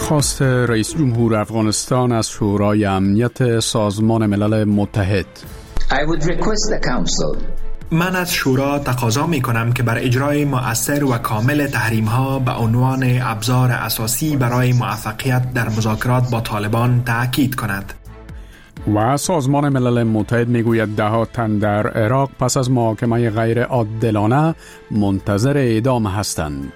خواست رئیس جمهور افغانستان از شورای امنیت سازمان ملل متحد. من از شورا تقاضا می کنم که بر اجرای مؤثر و کامل تحریم ها به عنوان ابزار اساسی برای موفقیت در مذاکرات با طالبان تأکید کند. و سازمان ملل متحد میگوید 10 تن در عراق پس از محاکمه غیر عادلانه منتظر اعدام هستند.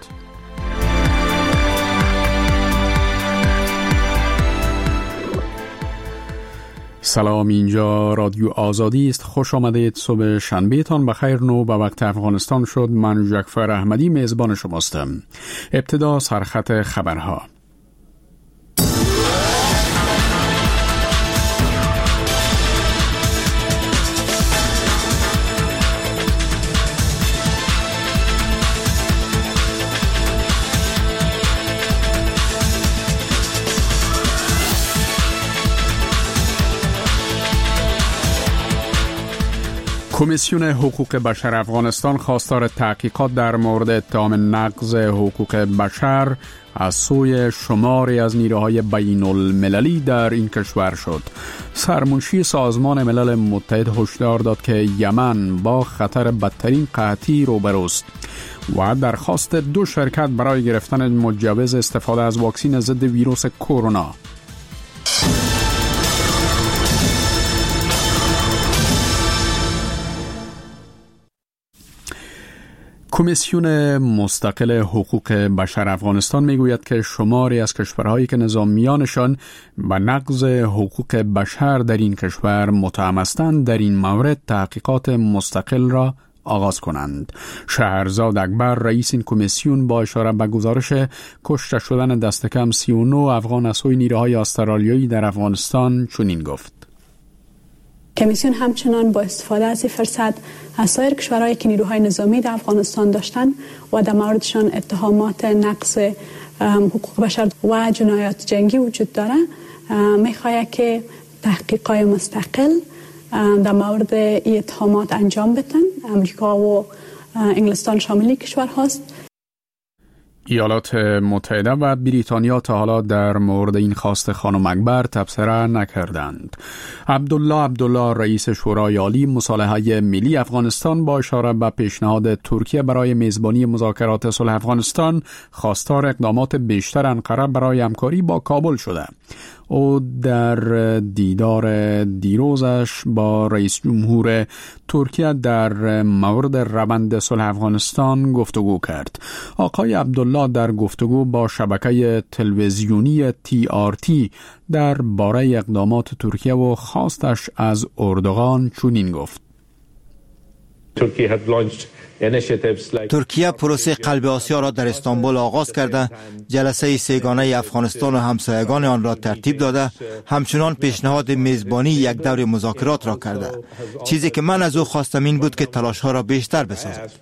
سلام، اینجا رادیو آزادی است. خوش آمدید. صبح شنبه تان بخیر. نو به وقت افغانستان شد. من جعفر احمدی میزبان شماستم. ابتدا سرخط خبرها. کمیسیون حقوق بشر افغانستان خواستار تحقیقات در مورد اتهام نقض حقوق بشر از سوی شماری از نیروهای بین المللی در این کشور شد. سرمنشی سازمان ملل متحد هشدار داد که یمن با خطر بدترین قحطی روبروست و درخواست 2 شرکت برای گرفتن مجوز استفاده از واکسن ضد ویروس کرونا. کمیسیون مستقل حقوق بشر افغانستان میگوید که شماری از کشورهایی که نظامیانشان به نقض حقوق بشر در این کشور متهم هستند در این مورد تحقیقات مستقل را آغاز کنند. شهرزاد اکبر رئیس این کمیسیون با اشاره به گزارش کشته شدن دست کم 39 افغان از سوی نیروهای استرالیایی در افغانستان چنین گفت: کمیسیون همچنان با استفاده از فرصت از سایر کشورهایی که نیروهای نظامی در افغانستان داشتن و در موردشان اتهامات نقض حقوق بشر و جنایات جنگی وجود داره میخواهد که تحقیقات مستقل در مورد این اتهامات انجام بدن. امریکا و انگلستان شامل کشور هست. ایالات متحده و بریتانیا تا حالا در مورد این خواست خانم اکبر تبصره نکردند. عبدالله رئیس شورای عالی مصالحه ملی افغانستان با اشاره به پیشنهاد ترکیه برای میزبانی مذاکرات صلح افغانستان خواستار اقدامات بیشتر انقره برای همکاری با کابل شده. او در دیدار دیروزش با رئیس جمهور ترکیه در مورد روند صلح افغانستان گفتگو کرد. آقای عبدالله در گفتگو با شبکه تلویزیونی TRT در باره اقدامات ترکیه و خواستش از اردوغان چنین گفت: ترکیه پروسه قلب آسیا را در استانبول آغاز کرده، جلسه سه‌گانه افغانستان و همسایگان آن را ترتیب داده، همچنان پیشنهاد میزبانی یک دور مذاکرات را کرده. چیزی که من از او خواستم این بود که تلاش‌ها را بیشتر بسازد.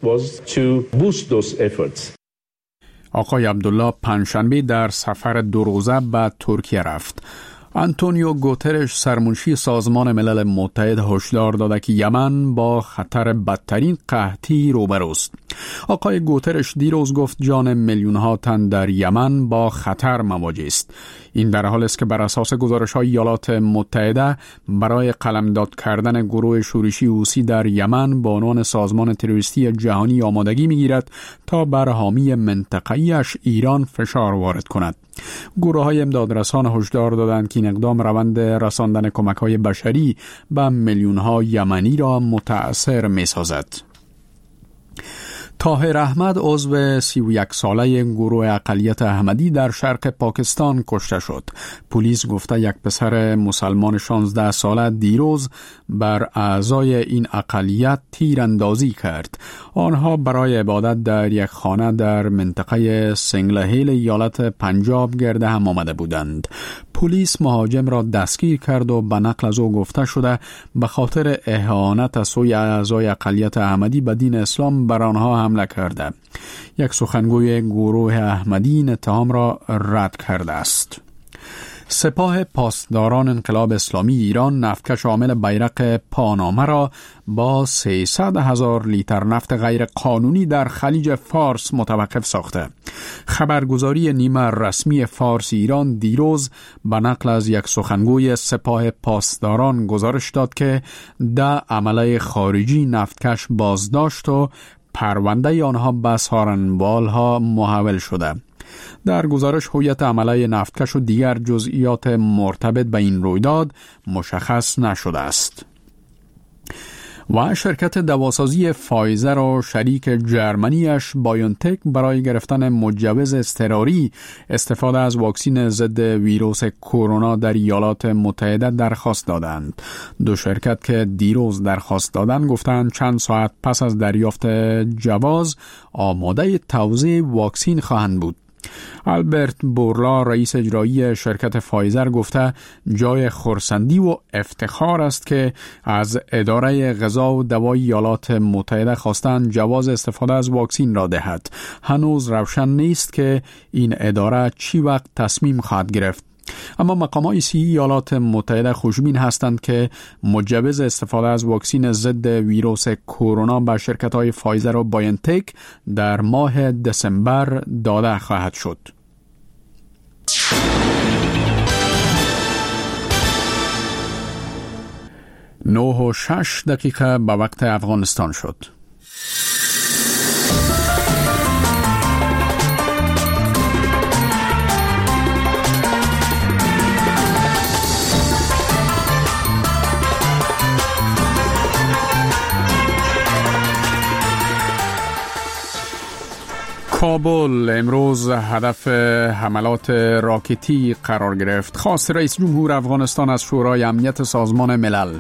آقای عبدالله پنجشنبه در سفر 2 روزه به ترکیه رفت. آنتونیو گوترش سرمنشی سازمان ملل متحد هشدار داده که یمن با خطر بدترین قحطی روبروست. آقای گوترش دیروز گفت جان میلیون‌ها تن در یمن با خطر مواجه است. این در حالی است که بر اساس گزارش‌های ایالات متحده برای قلمداد کردن گروه شورشی حوثی در یمن با عنوان سازمان تروریستی جهانی آمادگی می‌گیرد تا بر حامی منطقه‌ایش ایران فشار وارد کند. گروه‌های امدادرسان هشدار دادند که این اقدام روند رساندن کمک‌های بشری به میلیون‌ها یمنی را متأثر می‌سازد. طاهر احمد عضو 31 ساله گروه اقلیت احمدی در شرق پاکستان کشته شد. پلیس گفته یک پسر مسلمان 16 ساله دیروز بر اعضای این اقلیت تیراندازی کرد. آنها برای عبادت در یک خانه در منطقه سنگلهیل ایالت پنجاب گرد هم آمده بودند. پلیس مهاجم را دستگیر کرد و به نقل از او گفته شده به خاطر اهانت از سوی اعضای اقلیت احمدی به دین اسلام بر آنها حمله کرده. یک سخنگوی گروه احمدی این اتهام را رد کرده است. سپاه پاسداران انقلاب اسلامی ایران نفتکش عامل بیرق پانامه را با 300,000 لیتر نفت غیر قانونی در خلیج فارس متوقف ساخته. خبرگزاری نیمه رسمی فارس ایران دیروز به نقل از یک سخنگوی سپاه پاسداران گزارش داد که 10 عمله خارجی نفتکش بازداشت و پرونده آنها به سارنوالها محول شده. در گزارش هویت عمله نفتکش و دیگر جزئیات مرتبط به این رویداد مشخص نشده است. و شرکت دواسازی فایزر و شریک جرمنیش بایونتک برای گرفتن مجوز اضطراری استفاده از واکسن ضد ویروس کرونا در ایالات متحده درخواست دادند. دو شرکت که دیروز درخواست دادند گفتند چند ساعت پس از دریافت جواز آماده توزیع واکسن خواهند بود. آلبرت بورلا رئیس اجرایی شرکت فایزر گفته جای خرسندی و افتخار است که از اداره غذا و دوای ایالات متحده خواستند جواز استفاده از واکسن را دهد. هنوز روشن نیست که این اداره چی وقت تصمیم خواهد گرفت. اما مقامات ایالات متحده خوشبین هستند که مجوز استفاده از واکسن ضد ویروس کرونا به شرکت‌های فایزر و بایونتک در ماه دسامبر داده خواهد شد. 9:06 به وقت افغانستان شد. کابل امروز هدف حملات راکتی قرار گرفت. خواست رئیس جمهور افغانستان از شورای امنیت سازمان ملل.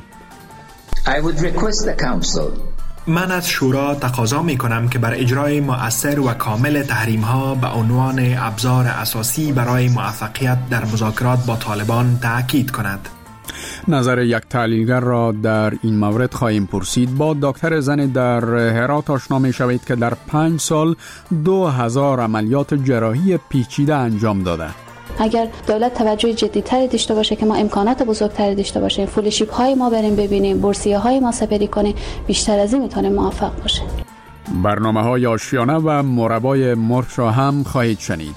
من از شورا تقاضا می کنم که بر اجرای مؤثر و کامل تحریم ها به عنوان ابزار اساسی برای موفقیت در مذاکرات با طالبان تأکید کند. نظر یک تحلیلگر را در این مورد خواهیم پرسید. با دکتر زن در هرات آشنا می شوید که در 5 سال 2000 عملیات جراحی پیچیده انجام داده. اگر دولت توجه جدی‌تری داشته باشه که ما امکانات بزرگتری داشته باشیم، فولوشیپ های ما بریم ببینیم، بورسیه های ما سپری کنیم، بیشتر از این میتونه موفق باشه. برنامه های آشیانه و مربای مرغ را هم خواهید شنید.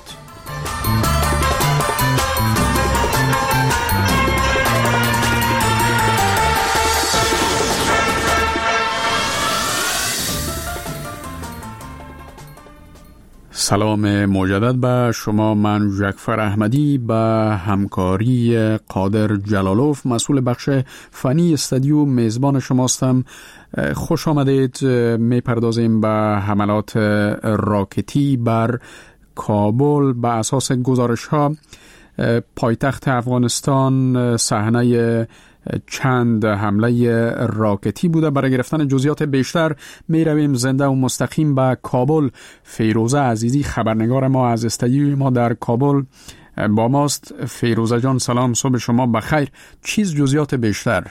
سلام مجدد به شما. من جعفر احمدی به همکاری قادر جلالوف مسئول بخش فنی استودیو میزبان شماستم. خوش آمدید. میپردازیم به حملات راکتی بر کابل. به اساس گزارش ها پایتخت افغانستان صحنه چند حمله راکتی بوده. برای گرفتن جزئیات بیشتر می رویم زنده و مستقیم به کابل. فیروزه عزیزی خبرنگار ما از استودیوی ما در کابل با ماست. فیروزه جان سلام، صبح شما بخیر. چیز جزئیات بیشتر؟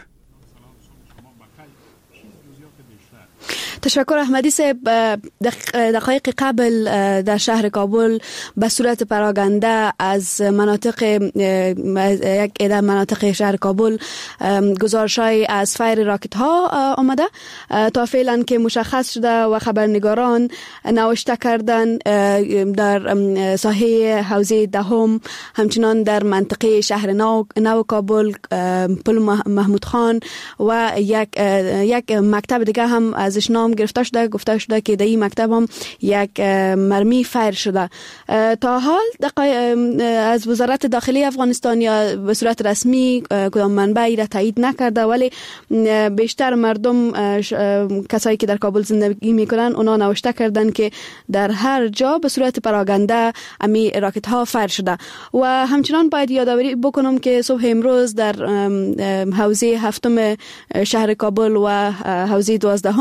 تشکر احمدی صاحب. دقایق قبل در شهر کابل به صورت پراگنده از مناطق یک عده مناطق شهر کابل گزارش‌های از فایر راکت ها آمده تا فعلا که مشخص شده و خبرنگاران نوشته کردن در ساحه حوزه دهم، همچنان در منطقه شهر نو کابل، پل محمود خان و یک مکتب دیگه هم ازش نام گرفته شده. گفته شده که در این مکتب هم یک مرمی فایر شده. تا حال از وزارت داخلی افغانستان یا به صورت رسمی کدام منبعی را تایید نکرده، ولی بیشتر مردم کسایی که در کابل زندگی میکنن اونا نوشته کردن که در هر جا به صورت پراگنده امی راکت ها فایر شده. و همچنان باید یادآوری بکنم که صبح امروز در حوزه هفتم شهر کابل و حوزه 12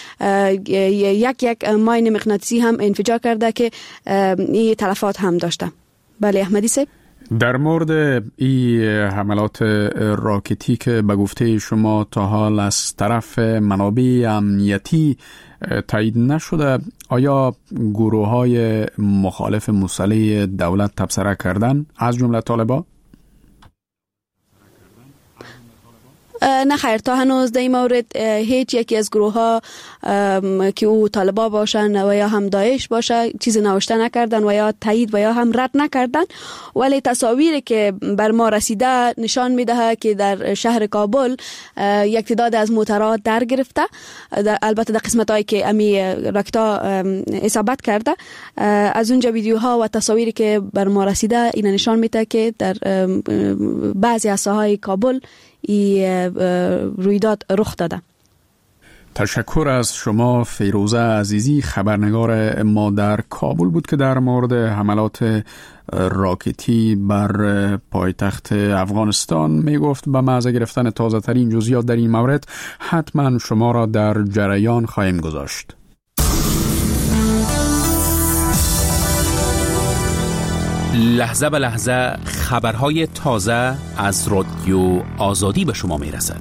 یک ماین مغناطیسی هم انفجار کرده که این تلفات هم داشته. بله احمدی صاحب. در مورد این حملات راکتی که به گفته شما تا حال از طرف منابع امنیتی تایید نشده، آیا گروه‌های مخالف مسلح دولت تبصره کردن از جمله طالبان؟ نه خیر، تا هنوز در این مورد هیچ یکی از گروه ها که او طالبان باشن و یا هم داعش باشه چیزی نوشته نکردن و یا تایید و یا هم رد نکردن، ولی تصاویری که بر ما رسیده نشان میده که در شهر کابل یک تعداد از موترها در گرفته، البته در قسمت هایی که امی راکتا اصابت کرده. از اونجا ویدیوها و تصاویری که بر ما رسیده این نشان میده که در بعضی از ساحات کابل رویداد رخ داده. تشکر از شما فیروزه عزیزی. خبرنگار ما در کابل بود که در مورد حملات راکتی بر پایتخت افغانستان می گفت. به محض گرفتن تازه ترین جزئیات در این مورد حتما شما را در جریان خواهیم گذاشت. لحظه به لحظه خبرهای تازه از رادیو آزادی به شما می رسد.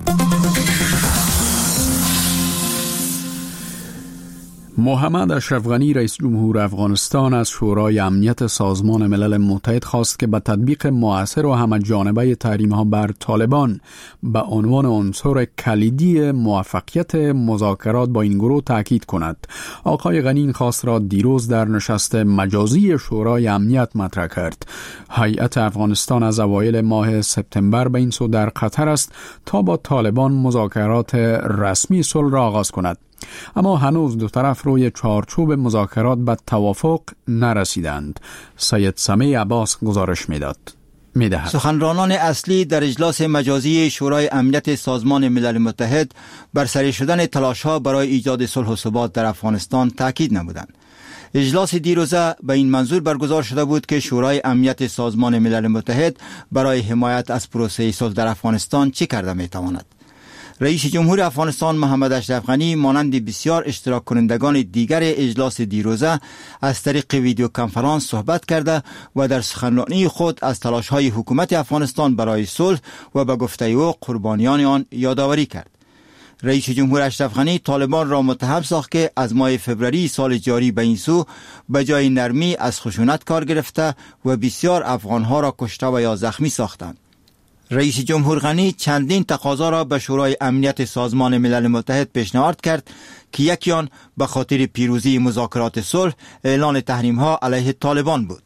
محمد اشرف غنی رئیس جمهور افغانستان از شورای امنیت سازمان ملل متحد خواست که به تطبیق مؤثر و همه‌جانبه تحریم‌ها بر طالبان به عنوان عنصر کلیدی موفقیت مذاکرات با این گروه تاکید کند. آقای غنی این خواست را دیروز در نشست مجازی شورای امنیت مطرح کرد. هیئت افغانستان از اوایل ماه سپتامبر به این سو در قطر است تا با طالبان مذاکرات رسمی صلح را آغاز کند. اما هنوز دو طرف روی چارچوب مذاکرات به توافق نرسیدند. سید سمیع عباس گزارش می‌دهد. سخنرانان اصلی در اجلاس مجازی شورای امنیت سازمان ملل متحد بر سری شدن تلاش‌ها برای ایجاد صلح و ثبات در افغانستان تاکید نمودند. اجلاس دیروزه به این منظور برگزار شده بود که شورای امنیت سازمان ملل متحد برای حمایت از پروسه صلح در افغانستان چه کرده می‌تواند. رئیس جمهور افغانستان محمد اشرف غنی مانند بسیار اشتراک کنندگان دیگر اجلاس دیروزه از طریق ویدیو کنفرانس صحبت کرده و در سخنرانی خود از تلاش‌های حکومت افغانستان برای صلح و به گفته او قربانیان آن یادآوری کرد. رئیس جمهور اشرف غنی طالبان را متهم ساخت که از ماه فوریه سال جاری به این سو به جای نرمی از خشونت کار گرفته و بسیار افغانها را کشته و یا زخمی ساختند. رئیس جمهور غنی چندین تقاضا را به شورای امنیت سازمان ملل متحد پیشنهاد کرد که یکی آن به خاطر پیروزی مذاکرات صلح اعلان تحریم‌ها علیه طالبان بود.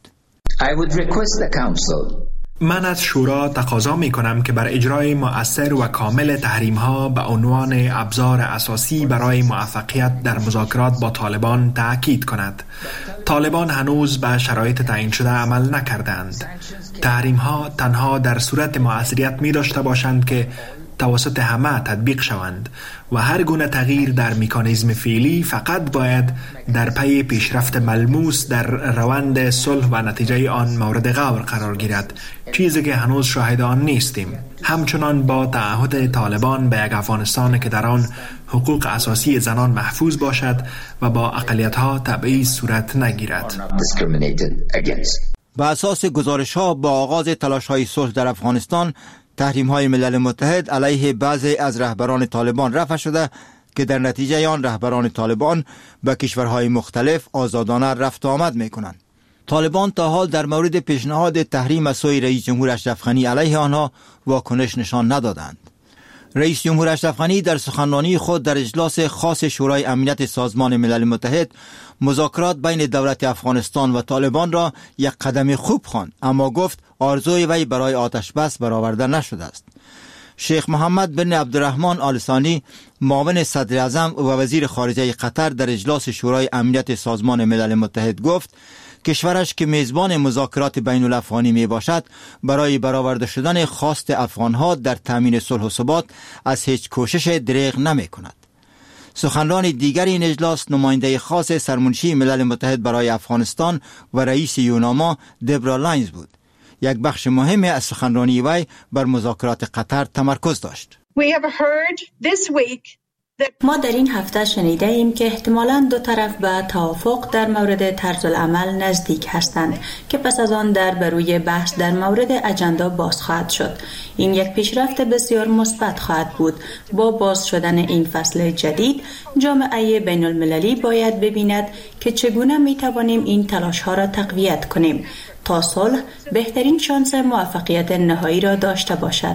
من از شورا تقاضا می کنم که بر اجرای مؤثر و کامل تحریم‌ها به عنوان ابزار اساسی برای موفقیت در مذاکرات با طالبان تأکید کند. طالبان هنوز به شرایط تعیین شده عمل نکردند. تحریم‌ها تنها در صورت مؤثریت می داشته باشند که توسط همه تطبیق شوند و هر گونه تغییر در مکانیزم فعلی فقط باید در پی پیشرفت ملموس در روند صلح و نتیجه آن مورد غور قرار گیرد، چیزی که هنوز شاهد آن نیستیم. همچنان با تعهد طالبان به یک افغانستان که در آن حقوق اساسی زنان محفوظ باشد و با اقلیت‌ها تبعیض صورت نگیرد. به اساس گزارش‌ها با آغاز تلاش‌های صلح در افغانستان تحریم‌های ملل متحد علیه بعضی از رهبران طالبان رفع شده که در نتیجه آن رهبران طالبان به کشورهای مختلف آزادانه رفت و آمد می‌کنند. طالبان تا حال در مورد پیشنهاد تحریم از سوی رئیس جمهور اشرف غنی علیه آنها واکنش نشان ندادند. رئیس جمهور اشرف غنی در سخنرانی خود در اجلاس خاص شورای امنیت سازمان ملل متحد مذاکرات بین دولت افغانستان و طالبان را یک قدم خوب خواند، اما گفت آرزوی وی برای آتش بس برآورده نشده است. شیخ محمد بن عبدالرحمن آل ثانی معاون صدر اعظم و وزیر خارجه قطر در اجلاس شورای امنیت سازمان ملل متحد گفت کشورش که میزبان مذاکرات بین الافغانی می باشد برای برآورده شدن خواست افغانها در تامین صلح و ثبات از هیچ کوشش دریغ نمی کند. سخنران دیگر این اجلاس نماینده خاص سرمنشی ملل متحد برای افغانستان و رئیس یوناما دبرا لاینز بود. یک بخش مهم از سخنرانی وی بر مذاکرات قطر تمرکز داشت. ما در این هفته شنیده ایم که احتمالاً دو طرف به توافق در مورد طرز العمل نزدیک هستند که پس از آن در بروی بحث در مورد اجندا باز خواهد شد. این یک پیشرفت بسیار مثبت خواهد بود. با باز شدن این فصل جدید جامعه بین المللی باید ببیند که چگونه می توانیم این تلاش ها را تقویت کنیم تا صلح بهترین شانس موفقیت نهایی را داشته باشد.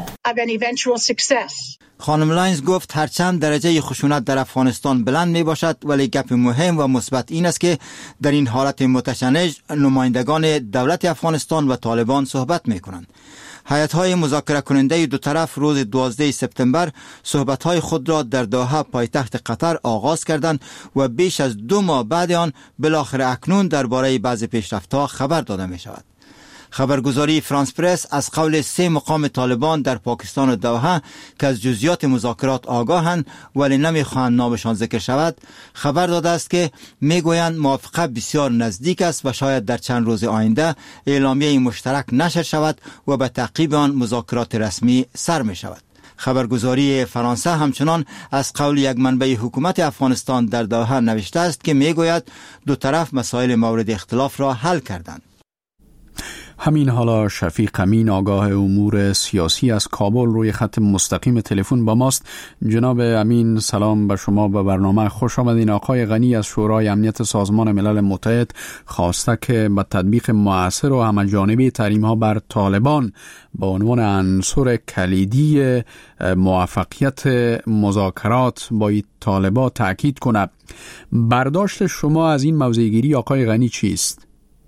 خانم لاینز گفت هرچند درجه خشونت در افغانستان بلند می باشد، ولی گپ مهم و مثبت این است که در این حالت متشنج نمایندگان دولت افغانستان و طالبان صحبت می کنند. هیئت‌های مذاکره کننده دو طرف روز 12 سپتامبر صحبت‌های خود را در دوحه پایتخت قطر آغاز کردند و بیش از 2 ماه بعد آن بالاخره اکنون درباره بعضی پیشرفت‌ها خبر داده می شود. خبرگزاری فرانس پرس از قول 3 مقام طالبان در پاکستان و دوحه که از جزئیات مذاکرات آگاهند ولی نمیخواهند نامشان ذکر شود خبر داده است که میگویند موافقت بسیار نزدیک است و شاید در چند روز آینده اعلامیه مشترک نشر شود و به تعقیب آن مذاکرات رسمی سر می شود. خبرگزاری فرانسه همچنان از قول یک منبع حکومت افغانستان در دوحه نوشته است که میگوید دو طرف مسائل مورد اختلاف را حل کردند. همین حالا شفیق امین آگاه امور سیاسی از کابل روی خط مستقیم تلفن با ماست. جناب امین سلام به شما، به برنامه خوش آمدین. آقای غنی از شورای امنیت سازمان ملل متحد خواسته که به تطبیق مؤثر و همه‌جانبه تحریم‌ها بر طالبان به عنوان عنصر کلیدی موفقیت مذاکرات با طالبان تاکید کند. برداشت شما از این موضع‌گیری آقای غنی چیست؟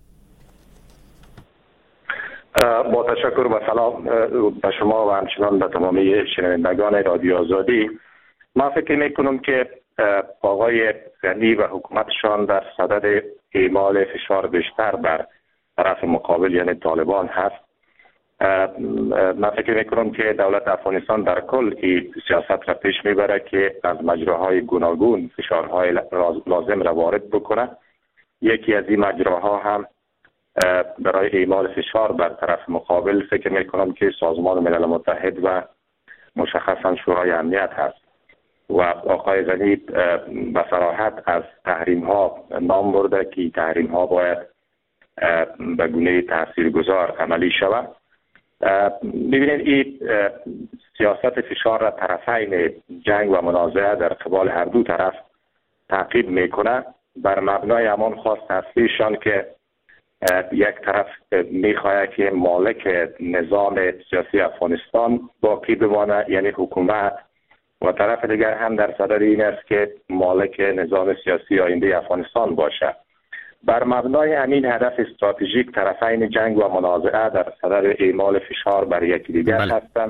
با تشکر و سلام به شما و همچنان به تمامی شنوندگان رادیو آزادی. من فکر میکنم که آقای غنی و حکومتشان در صدد اعمال فشار بیشتر بر طرف مقابل یعنی طالبان هست. من فکر میکنم که دولت افغانستان در کل این سیاست را پیش میبره که از مجراهای گوناگون فشارهای لازم را وارد بکنه. یکی از این مجراها هم برای اعمال فشار بر طرف مقابل فکر میکنم که سازمان ملل متحد و مشخصا شورای امنیت هست و آقای غنی به صراحت از تحریم ها نام برده که تحریم ها باید به گونه تاثیرگذار عملی شود. ببینید این سیاست فشار را طرفین جنگ و منازعه در قبال هر دو طرف تعقیب میکنه بر مبنای همان خواست اصلیشان که یک طرف میخواهد که مالک نظام سیاسی افغانستان باقی بمانه یعنی حکومت و طرف دیگر هم در صدد این است که مالک نظام سیاسی آینده افغانستان باشه. بر مبنای همین هدف استراتژیک طرفین جنگ و منازعه در صدد اعمال فشار بر یکی دیگر هستند.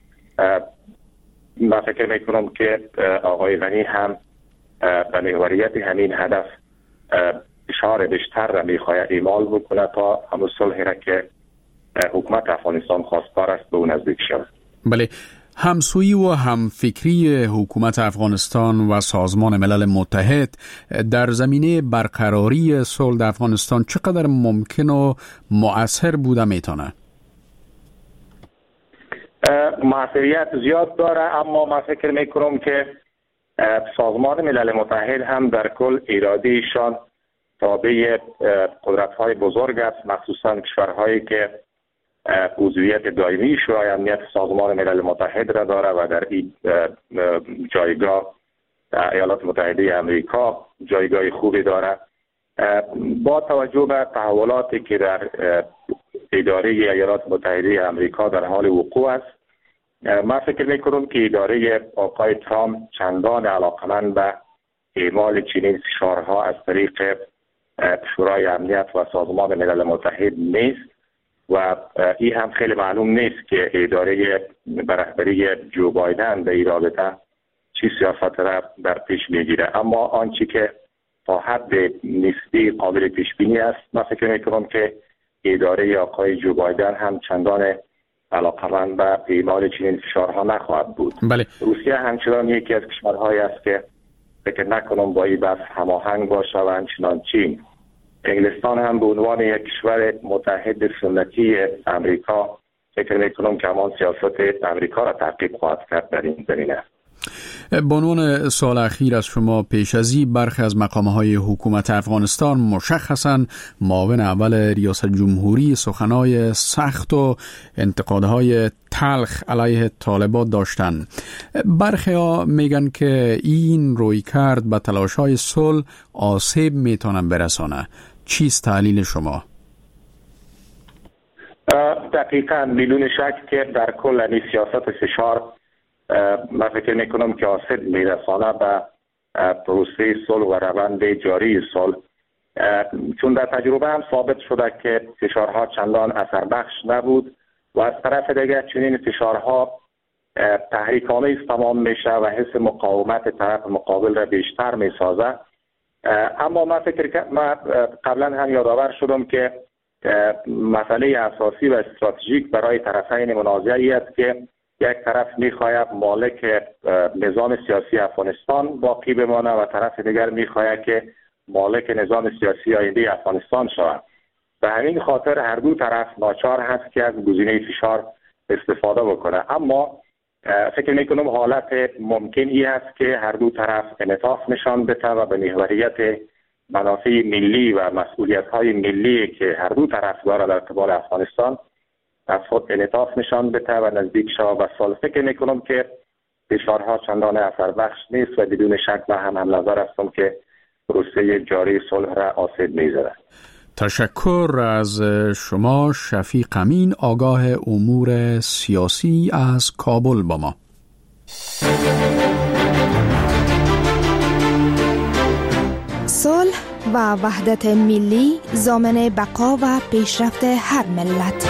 من فکر میکنم که آقای غنی هم به محوریت همین هدف فشار بیشتر را میخواهد اعمال بکنه تا همون صلحی را که حکومت افغانستان خواستار است به اون نزدیک شود. بله، همسویی و همفکری حکومت افغانستان و سازمان ملل متحد در زمینه برقراری صلح در افغانستان چقدر ممکن و مؤثر بوده میتونه؟ مؤثریت زیاد داره، اما من فکر میکنم که سازمان ملل متحد هم در کل ارادهشان تابع قدرت‌های بزرگ است، مخصوصا کشورهایی که عضویت دائمی شورای امنیت سازمان ملل متحد را داره و در این جایگاه ایالات متحده امریکا جایگاه خوبی داره. با توجه به تحولاتی که در اداره ایالات متحده امریکا در حال وقوع است، من فکر می‌کنم که اداره آقای ترامپ چندان علاقمند به اعمال چنین فشارها از طریق شورای امنیت و سازمان ملل متحد نیست و این هم خیلی معلوم نیست که اداره رهبری جو بایدن به این رابطه چی سیاست را در پیش میگیره. اما آنچه که تا حد نسبی قابل پیش بینی است، من فکر میکنم که اداره آقای جو بایدن هم چندان علاقمند به اعمال چنین فشارها نخواهد بود. بله. روسیه همچنان یکی از کشورهایی است که فکر نکنم با این بحث هماهنگ باشه و همچنان چین. انگلستان هم به عنوان یک کشور متحد سنتی امریکا فکر میکنم که همان سیاست امریکا را تعقیب خواهد کرد در این زمینه. به عنوان سال اخیر از شما پیش از این برخی از مقامهای حکومت افغانستان مشخصاً معاون اول ریاست جمهوری سخنهای سخت و انتقادهای تلخ علیه طالبان داشتن. برخی ها میگن که این رویکرد به تلاش‌های صلح آسیب میتونه برسانه. چیست تحلیل شما؟ دقیقاً بدون شک که در کل سیاست فشار من فکر میکنم که آسیب میرسانه به پروسه صلح و روند جاری صلح، چون در تجربه هم ثابت شده که فشارها چندان اثر بخش نبود و از طرف دیگر چنین فشارها تحریک‌آمیز تمام میشه و حس مقاومت طرف مقابل را بیشتر میسازه. اما من قبلا هم یادآور شدم که مسئله اساسی و استراتژیک برای طرفین منازعه است که یک طرف میخواهد مالک نظام سیاسی افغانستان باقی بمانه و طرف دیگر میخواهد که مالک نظام سیاسی آینده افغانستان شود. به همین خاطر هر دو طرف ناچار هست که از گزینه فشار استفاده بکنه. اما فکر میکنم حالت ممکن ای است که هر دو طرف انعطاف نشان بده و به محوریت منافع ملی و مسئولیت‌های ملی که هر دو طرف دارد در قبال افغانستان از خود انعطاف نشان بده و نزدیک شود به صلح. فکر میکنم که فشارها چندان اثر بخش نیست و بدون شک من هم نظر هستم که پروسه جاری صلح را آسیب می‌زند. تشکر از شما شفیق امین، آگاه امور سیاسی از کابل با ما. صلح و وحدت ملی ضامن بقا و پیشرفت هر ملت.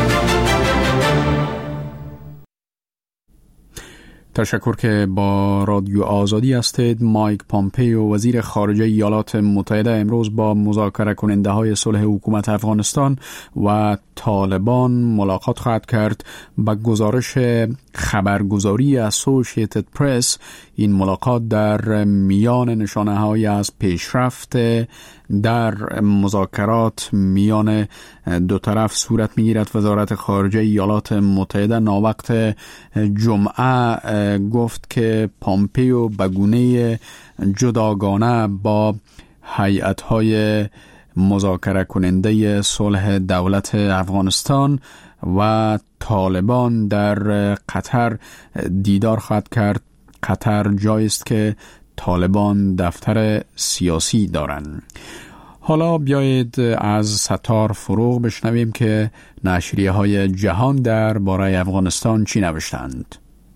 تشکر که با رادیو آزادی هستید. مایک پامپیو وزیر خارجه ایالات متحده امروز با مذاکره کننده های صلح حکومت افغانستان و طالبان ملاقات خواهد کرد. با گزارش خبرگزاری اسوسییتد پرس این ملاقات در میان نشانه های از پیشرفت در مذاکرات میان دو طرف صورت میگیرد. وزارت خارجه ایالات متحده ناوقت جمعه گفت که پامپیو به گونه جداگانه با هیئت‌های مذاکره کننده صلح دولت افغانستان و طالبان در قطر دیدار خواهد کرد. قطر جایی است که طالبان دفتر سیاسی دارند. حالا بیایید از ستار فروغ بشنویم که نشریه های جهان در باره افغانستان چی نوشتند.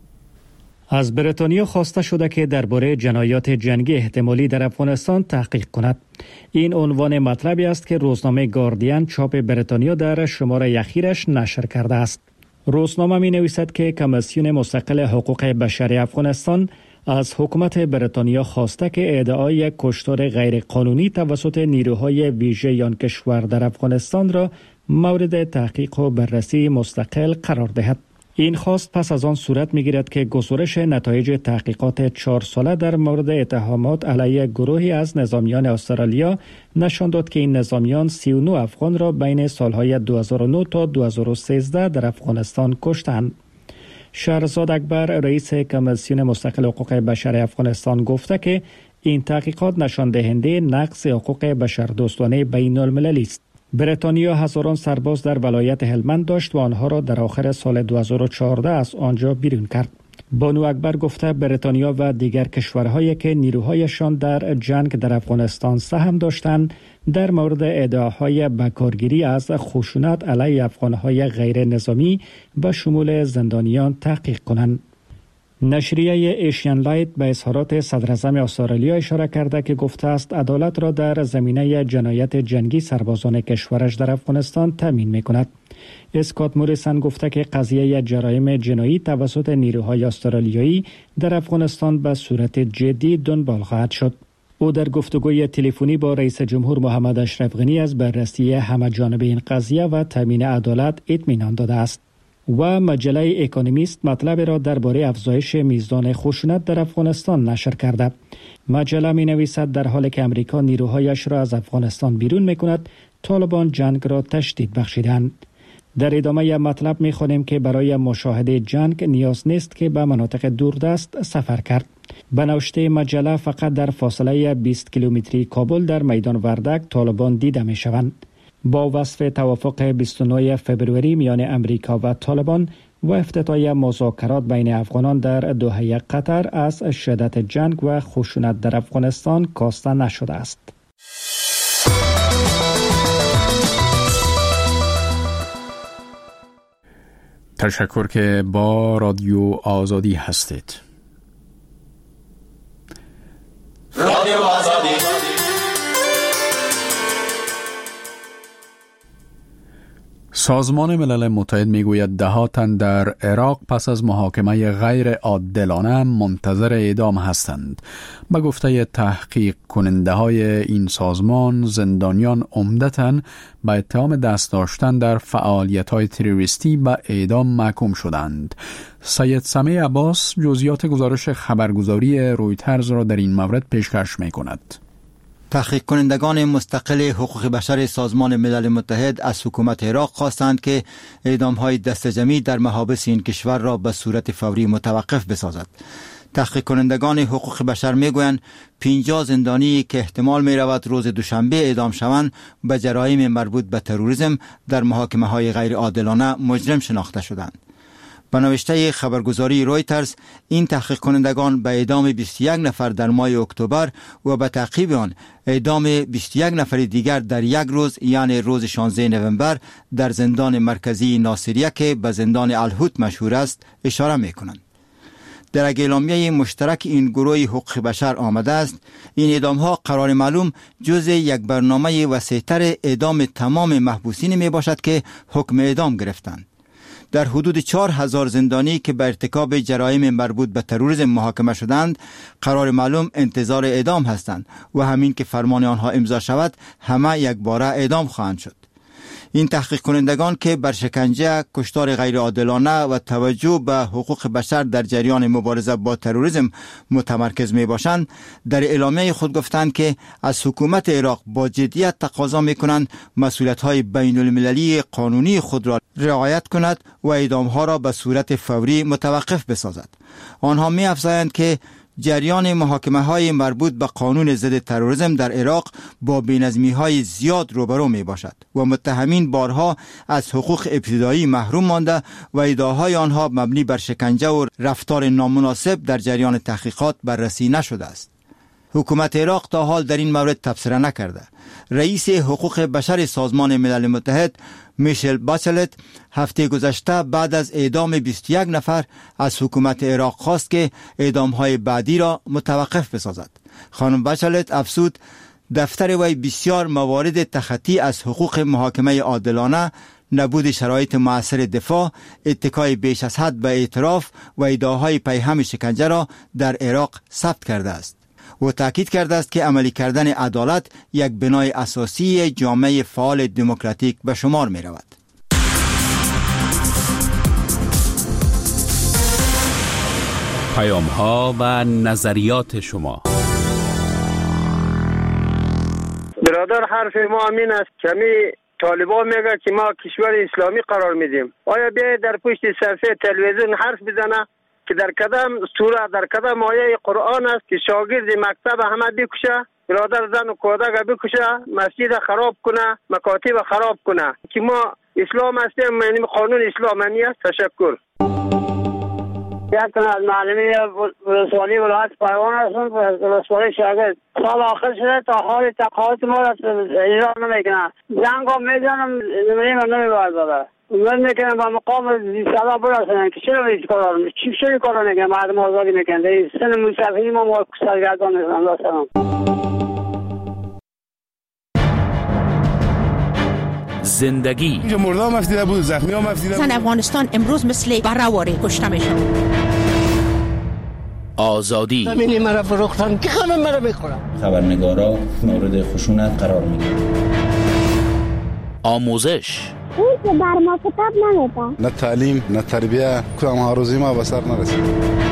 از بریتانیا خواسته شده که درباره جنایات جنگی احتمالی در افغانستان تحقیق کند. این عنوان مطلبی است که روزنامه گاردین چاپ بریتانیا در شماره اخیرش نشر کرده است. روزنامه می نویسد که کمیسیون مستقل حقوق بشری افغانستان از حکومت بریتانیا خواسته که ادعای کشتار غیرقانونی توسط نیروهای ویژه آن کشور در افغانستان را مورد تحقیق و بررسی مستقل قرار دهد. این خواست پس از آن صورت می‌گیرد که گزارش نتایج تحقیقات 4 ساله در مورد اتهامات علیه گروهی از نظامیان استرالیا نشان داد که این نظامیان 39 افغان را بین سالهای 2009 تا 2013 در افغانستان کشتند. شهرزاد اکبر رئیس کمیسیون مستقل حقوق بشر افغانستان گفته که این تحقیقات نشان دهنده نقض حقوق بشردوستانه بین المللی است. بریتانیا هزاران سرباز در ولایت هلمند داشت و آنها را در آخر سال 2014 از آنجا بیرون کرد. بانو اکبر گفته بریتانیا و دیگر کشورهایی که نیروهایشان در جنگ در افغانستان سهم داشتند در مورد ادعاهای بکارگیری از خشونت علیه افغانهای غیر نظامی به شمول زندانیان تحقیق کنند. نشریه ایشین لایت به اظهارات صدراعظم استرالیا اشاره کرده که گفته است عدالت را در زمینه جنایت جنگی سربازان کشورش در افغانستان تامین می‌کند. اسکات موریسن گفته که قضیه جرایم جنایی توسط نیروهای استرالیایی در افغانستان به صورت جدی دنبال خواهد شد. او در گفتگوی تلفنی با رئیس جمهور محمد اشرف غنی از بررسی همه‌جانبه این قضیه و تامین عدالت اطمینان داده است. و مجله اکونومیست مطلب را درباره افزایش میزان خشونت در افغانستان نشر کرده. مجله می نویسد در حالی که امریکا نیروهایش را از افغانستان بیرون می کند، طالبان جنگ را تشدید بخشیدند. در ادامه مطلب می خوانیم که برای مشاهده جنگ نیاز نیست که به مناطق دوردست سفر کرد. به نوشته مجله فقط در فاصله 20 کیلومتری کابل در میدان وردک طالبان دیده می شوند. با وصف توافق 29 فبروری میان امریکا و طالبان و افتتاح مذاکرات بین افغانان در دوحه قطر از شدت جنگ و خشونت در افغانستان کاسته نشده است. تشکر که با رادیو آزادی هستید. رادیو آزادی. سازمان ملل متحد میگوید 10 تن در عراق پس از محاکمه غیر عادلانه منتظر اعدام هستند. به گفته تحقیق کننده های این سازمان، زندانیان عمدتاً به اتهام دست داشتن در فعالیت های تروریستی به اعدام محکوم شدند. سید سمیع عباس جزئیات گزارش خبرگزاری رویترز را در این مورد پیشکش می کند. تحقیق کنندگان مستقل حقوق بشر سازمان ملل متحد از حکومت عراق خواستند که اعدام‌های دست جمعی در محابس این کشور را به صورت فوری متوقف بسازد. تحقیق کنندگان حقوق بشر میگویند 50 زندانی که احتمال می رود روز دوشنبه اعدام شوند به جرایم مربوط به تروریسم در محاکمه‌های غیر عادلانه مجرم شناخته شدند. به نوشته خبرگزاری رویترز، این تحقیق کنندگان به اعدام 21 نفر در ماه اکتبر و به تعقیب آن اعدام 21 نفر دیگر در یک روز، یعنی روز 16 نوامبر در زندان مرکزی ناصریه که به زندان الهوت مشهور است اشاره می کنند. در اعلامیه مشترک این گروه حقوق بشر آمده است این اعدام ها قرار معلوم جزء یک برنامه وسیع‌تر اعدام تمام محبوسین می باشد که حکم اعدام گرفتند. در حدود 4000 زندانی که به ارتکاب جرایم مربوط به تروریسم محاکمه شدند قرار معلوم انتظار اعدام هستند و همین که فرمان آنها امضا شود همه یک باره اعدام خواهند شد. این تحقیق کنندگان که بر شکنجه، کشتار غیر عادلانه و توجه به حقوق بشر در جریان مبارزه با تروریسم متمرکز می باشند در اعلامیه خود گفتند که از حکومت عراق با جدیت تقاضا می کنند مسئولیت‌های بین المللی قانونی خود را رعایت کند و اعدام‌ها را به صورت فوری متوقف بسازد. آنها می افزایند که جریان محاکمه‌های مربوط به قانون ضد تروریسم در عراق با بی‌نظمی‌های زیاد روبرو می‌باشد و متهمین بارها از حقوق ابتدایی محروم مانده و ادعاهای آنها مبنی بر شکنجه و رفتار نامناسب در جریان تحقیقات بررسی نشده است. حکومت عراق تا حال در این مورد تبصره نکرده. رئیس حقوق بشر سازمان ملل متحد میشل باشلت هفته گذشته بعد از اعدام 21 نفر از حکومت عراق خواست که اعدام‌های بعدی را متوقف بسازد. خانم باشلت افزود دفتر وی بسیار موارد تخطی از حقوق محاکمه عادلانه، نبود شرایط مؤثر دفاع، اتکای بیش از حد به اعتراف و ادعاهای پیهم شکنجه را در عراق ثبت کرده است. و تأکید کرده است که عملی کردن عدالت یک بنای اساسی جامعه فعال دموکراتیک به شمار می رود. پیام ها و نظریات شما. برادر، حرف ما امین است. کمی طالبان میگه که ما کشور اسلامی قرار میدیم. آیا بیاید در پشت صفحه تلویزیون حرف بزنه که در کدام سوره، در کدام آیه قرآن است که شاگرد مکتب همه بکشه، برادر زن و کودک بکشه، مسجد خراب کنه، مکاتب خراب کنه، که ما اسلام هستیم، یعنی قانون اسلام است. تشکر. یک تن از معلمی ولسوالی ولایت پروان هستم، ولسوالی شاگرد. سال آخر شده تا حال تقاعد ما را اجرا نمیکنه. زنگ هم میزنم نمریم هم نمیباید داده. من میکنم با مقام صدا برسنن که چرا هیچ کار نکنه، مردم آزادی میکنه. سن مصرفی ما سرگردان نیستن. الله سلام. زندگی اینجا مرده هم افتیده بود، زخمی هم افتیده بود. زن افغانستان امروز مثل برهواری کشته میشه. آزادی همینی مرا فروختن که همه مرا میخورن. خبرنگارا مورد خشونت قرار میگیرن. آموزش این که بر ما کتاب نمیده، نه تعلیم نه تربیه، کدام هاروزی ما به سر نرسید.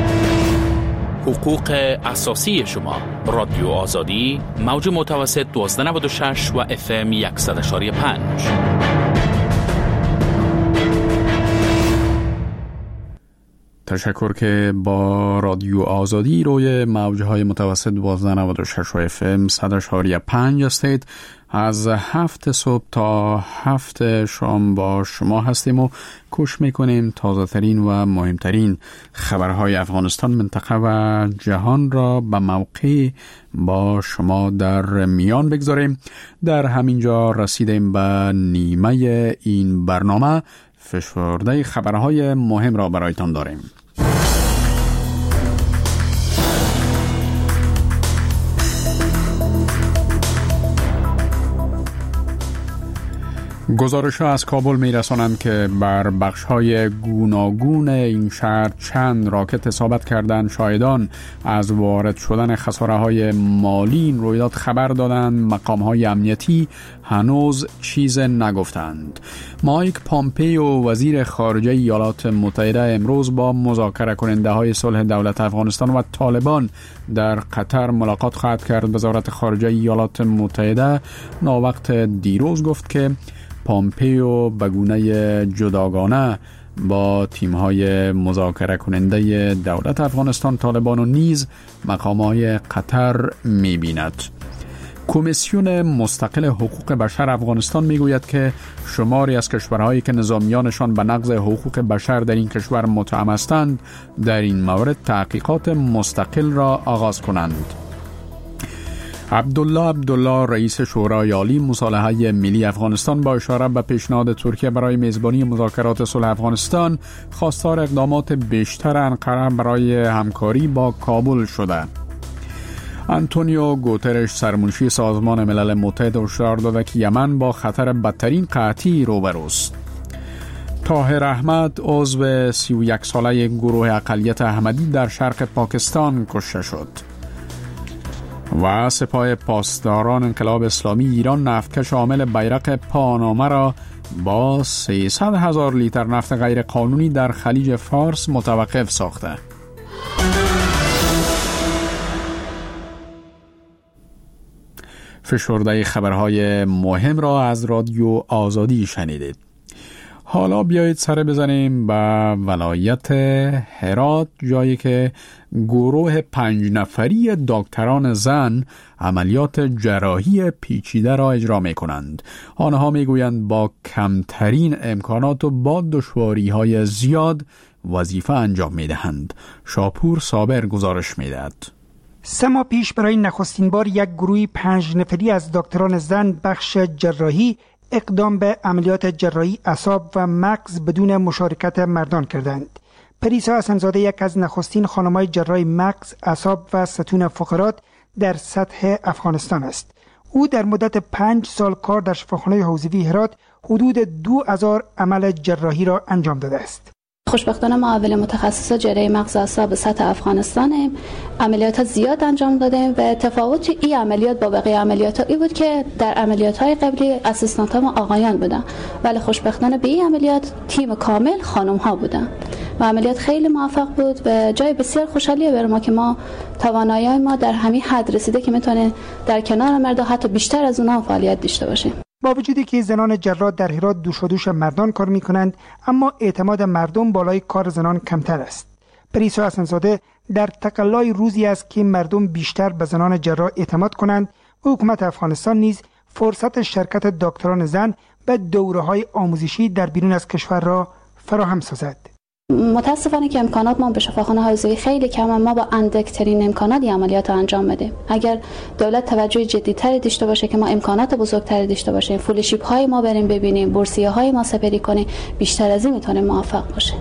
حقوق اساسی شما. رادیو آزادی، موج متوسط 1296 و FM 100.5. تشکر که با رادیو آزادی روی موجهای متوسط 1296 و FM 100.5 هستید. از 7 صبح تا 7 شام با شما هستیم و کوشش میکنیم تازه ترین و مهمترین خبرهای افغانستان، منطقه و جهان را به موقع با شما در میان بگذاریم. در همینجا رسیدیم به نیمه این برنامه. فشرده خبرهای مهم را برایتان داریم. گزارش‌ها از کابل می‌رسانند که بر بخش‌های گوناگون این شهر چند راکت اصابت کردند. شاهدان از وارد شدن خساره‌های مالی این رویداد خبر دادند. مقام‌های امنیتی هنوز چیز نگفتند. مایک پامپیو وزیر خارجه ایالات متحده امروز با مذاکره کننده‌های صلح دولت افغانستان و طالبان در قطر ملاقات خواهد کرد. وزارت خارجه ایالات متحده ناوقت دیروز گفت که پامپیو به گونه جداگانه با تیم‌های مذاکره کننده دولت افغانستان، طالبان و نیز مقام‌های قطر می‌بیند. کمیسیون مستقل حقوق بشر افغانستان میگوید که شماری از کشورهایی که نظامیانشان به نقض حقوق بشر در این کشور متهم هستند در این مورد تحقیقات مستقل را آغاز کنند. عبدالله رئیس شورای عالی مصالحه ملی افغانستان با اشاره به پیشنهاد ترکیه برای میزبانی مذاکرات صلح افغانستان خواستار اقدامات بیشتر انقره برای همکاری با کابل شده. آنتونیو گوترش سرمنشی سازمان ملل متحد هشدار داده که یمن با خطر بدترین قحطی روبروست. طاهر احمد عضو 31 ساله گروه اقلیت احمدی در شرق پاکستان کشته شد. و سپاه پاسداران انقلاب اسلامی ایران نفتکش عامل بیرق پانامه را با 300,000 لیتر نفت غیر قانونی در خلیج فارس متوقف ساخته. فشرده خبرهای مهم را از رادیو آزادی شنیدید. حالا بیایید سر بزنیم به ولایت هرات، جایی که گروه 5 نفری دکتران زن عملیات جراحی پیچیده را اجرا می کنند. آنها می گویند با کمترین امکانات و با دشواری‌های زیاد وظیفه انجام می دهند. شاپور صابر گزارش می دهد. 3 ماه پیش برای نخستین بار یک گروه 5 نفری از دکتران زن بخش جراحی اقدام به عملیات جراحی اعصاب و مغز بدون مشارکت مردان کردند. پریسا حسن‌زاده یک از نخستین خانم‌های جراح مغز، اعصاب و ستون فقرات در سطح افغانستان است. او در مدت 5 سال کار در شفاخانه حوزوی هرات حدود 2000 عمل جراحی را انجام داده است. خوشبختانه ما اول متخصص جراحی مغز و اعصاب سطح افغانستانیم. عملیات زیاد انجام دادیم و تفاوت این عملیات با بقیه عملیات ها ای بود که در عملیات های قبلی اسیستانت ها ما آقایان بودن، ولی خوشبختانه به این عملیات تیم کامل خانم ها بودن و عملیات خیلی موفق بود و جای بسیار خوشحالیه برای ما که ما توانایی ما در همین حد رسیده که میتونه در کنار مردا حتی بیشتر از اونها فعالیت داشته باشیم. با وجودی که زنان جراح در هرات دوش مردان کار میکنند، اما اعتماد مردم بالای کار زنان کمتر است. پریسا حسن‌زاده در تقلای روزی است که مردم بیشتر به زنان جراح اعتماد کنند و حکومت افغانستان نیز فرصت شرکت دکتران زن به دوره‌های آموزشی در بیرون از کشور را فراهم سازد. متاسفانه که امکانات ما به شفاخانه حوزوی خیلی کمه. ما با اندکترین امکانات عملیات رو انجام بدیم. اگر دولت توجه جدی‌تری داشته باشه که ما امکانات بزرگتری داشته باشیم، فولشیپ های ما بریم ببینیم، بورسیه های ما سپری کنیم، بیشتر از این میتونه موفق باشه.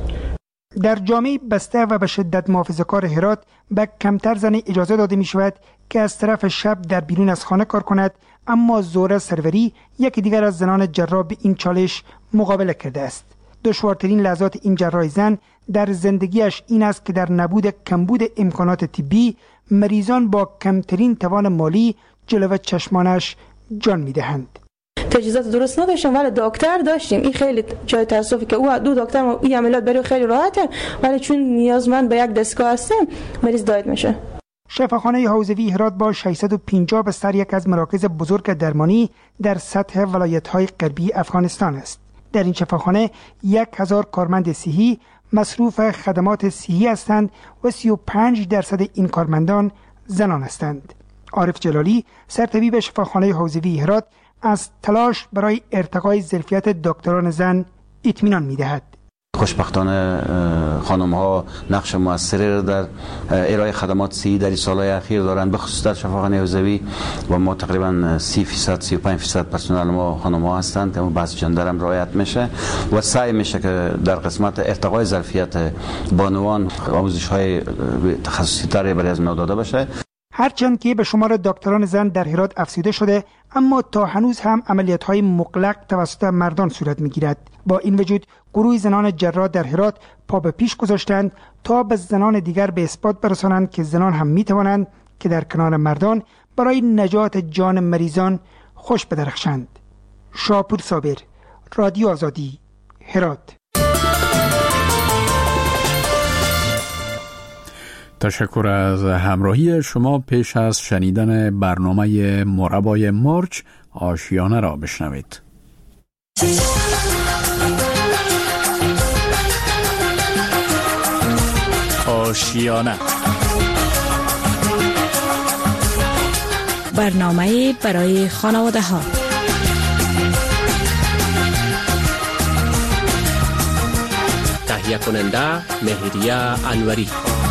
در جامعه بسته و به شدت محافظه‌کار هرات به کمتر زنی اجازه داده می شود که از طرف شب در بیرون از خانه کار کند، اما زهره سروری یکی دیگر از زنان جراح به این چالش مقابله کرده است. دشوارترین لحظات این جراح زن در زندگیش این است که در نبود کمبود امکانات طبی مریضان با کمترین توان مالی جلوه چشمانش جان می‌دهند. تجهیزات درست نداشتیم ولی دکتر داشتیم. این خیلی جای تاسفی که او دو دکتر این عملیات برای خیلی راحته، ولی چون نیازمند به یک دستگاه هستیم مریض داید میشه. شفاخانه حوزوی هرات با 650 بستر یک از مراکز بزرگ درمانی در سطح ولایت‌های غربی افغانستان است. در این شفاخانه 1000 کارمند صحی مصروف خدمات صحی هستند و 35% این کارمندان زنان هستند. عارف جلالی سرطبیب شفاخانه حوزوی هرات از تلاش برای ارتقای ظرفیت دکتران زن اطمینان می‌دهد. خوشبختانه خانم ها نقش موثری را در ارائه خدمات صحی در سالهای اخیر دارند، به خصوص در شفاخانه حوزوی و ما تقریبا 30% 35% پرسنل ما خانم ها هستند که بحث جندر هم رعایت میشه و سعی میشه که در قسمت ارتقای ظرفیت بانوان آموزش های تخصصی تری برای از داده بشه. هرچند که به شمار دکتران زن در هرات افزوده شده، اما تا هنوز هم عملیات‌های مغلق توسط مردان صورت می‌گیرد. با این وجود گروه زنان جراح در هرات پا به پیش گذاشتند تا به زنان دیگر به اثبات برسانند که زنان هم می‌توانند که در کنار مردان برای نجات جان مریضان خوش بدرخشند. شاپور صابر، رادیو آزادی، هرات. تشکر از همراهی شما. پیش از شنیدن برنامه مربای مارچ، آشیانه را بشنوید. آشیانه، برنامه برای خانواده ها. تهیه کننده مهریه انوری.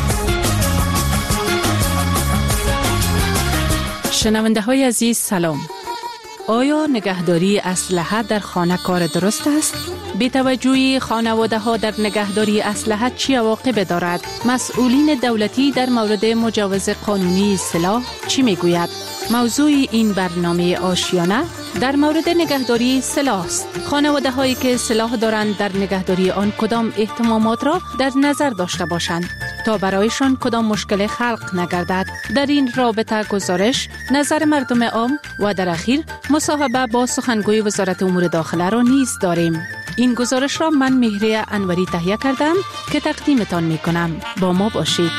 شنونده های عزیز سلام. آیا نگهداری اسلحه در خانه کار درست است؟ بی‌توجهی خانواده ها در نگهداری اسلحه چی عواقب دارد؟ مسئولین دولتی در مورد مجوز قانونی سلاح چی میگوید؟ موضوع این برنامه آشیانه در مورد نگهداری سلاح است. خانواده هایی که سلاح دارند در نگهداری آن کدام اهتمامات را در نظر داشته باشند تا برایشان کدام مشکل خلق نگردد. در این رابطه گزارش، نظر مردم عام و در اخیر مصاحبه با سخنگوی وزارت امور داخله را نیز داریم. این گزارش را من مهریه انوری تهیه کردم که تقدیمتان می کنم. با ما باشید.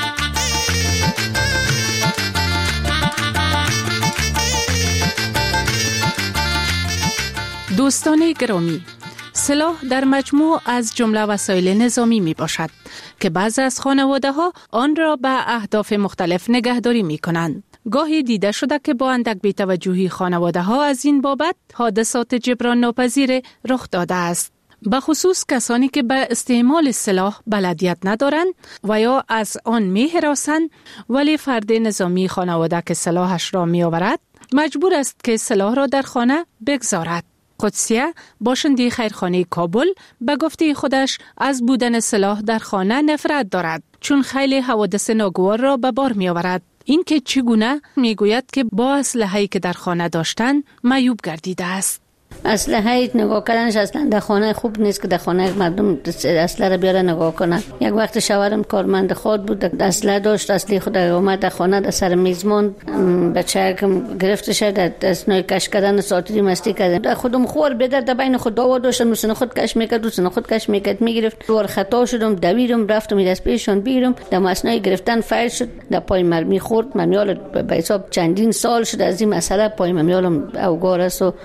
دوستان گرامی، سلاح در مجموع از جمله وسایل نظامی می باشد که بعضی از خانواده ها آن را به اهداف مختلف نگهداری می کنند. گاهی دیده شده که با اندک بی‌توجهی خانواده ها از این بابت حادثات جبران ناپذیر رخ داده است. به خصوص کسانی که به استعمال سلاح بلدیت ندارند و یا از آن می هراسند، ولی فرد نظامی خانواده که سلاحش را می آورد مجبور است که سلاح را در خانه بگذارد. قدسیه، باشنده خیرخانه کابل، به گفته خودش از بودن سلاح در خانه نفرت دارد چون خیلی حوادث ناگوار را به بار می آورد. این که چگونه می گوید که با اسلحه‌ای که در خانه داشتن معیوب گردیده است. اسلحه نگاه کردنش اصلا در خانه خوب نیست که در خانه مردم اسلحه را بیاره نگاه کنن. یک وقت شوهرم کارمند خود بود، اسلحه داشت، اسلحه خود اومد در خانه در سر میزمان بچه کم گرفته شد، در اسنای کش کردن ساعتی مستی کردن. خودم خور بدر در بین خود دعوا داشتم، دوستان خود کش میکرد، دوستان خود کش میکرد، میگرفت. دور خطا شدم، دویدم رفتم دست پیشون بگیرم، در مسنای گرفتن فایل شد، در پای مرمی خورد. مرمیال به حساب چندین سال شد از این مسئله پای مرمیالم اوگار است و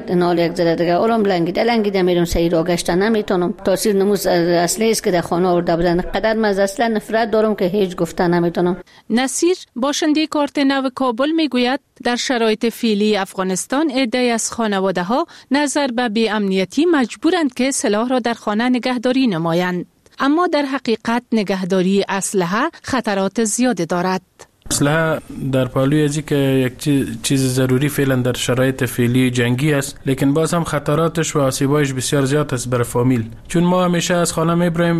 یک زده دیگه اولم لنگیده میرم سعی را گشتن نمیتونم. تاثیر نموز اصلی است که در خانه آورده بودن. قدر من از اصلا نفرت دارم که هیچ گفتن نمیتونم. نصیر، باشنده کارت نو کابل، میگوید در شرایط فعلی افغانستان عده‌ای از خانواده ها نظر به بی‌امنیتی مجبورند که سلاح را در خانه نگهداری نمایند، اما در حقیقت نگهداری اسلحه خطرات زیادی دارد. اسلحه در پالوی ازی که یک چیز ضروری فعلا در شرایط فعلی جنگی است، لیکن باز هم خطراتش و آسیبایش بسیار زیاد است برای فامیل. چون ما همیشه از خانه میبریم